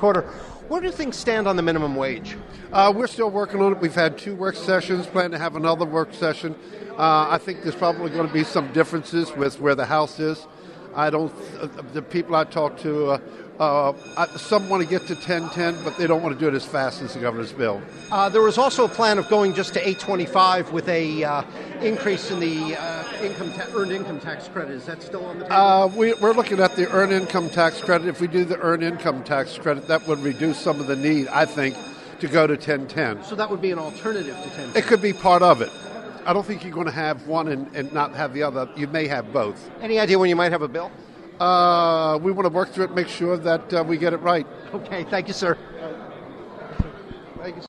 quarter. Where do things stand on the minimum wage? We're still working on it. We've had 2 work sessions, plan to have another work session. I think there's probably going to be some differences with where the House is. The people I talk to, some want to get to 1010, but they don't want to do it as fast as the governor's bill. There was also a plan of going just to 825 with a increase in the earned income tax credit. Is that still on the table? We're looking at the earned income tax credit. If we do the earned income tax credit, that would reduce some of the need, I think, to go to 1010. So that would be an alternative to 1010? It could be part of it. I don't think you're going to have one and not have the other. You may have both. Any idea when you might have a bill? We want to work through it, make sure that we get it right. Okay, thank you, sir.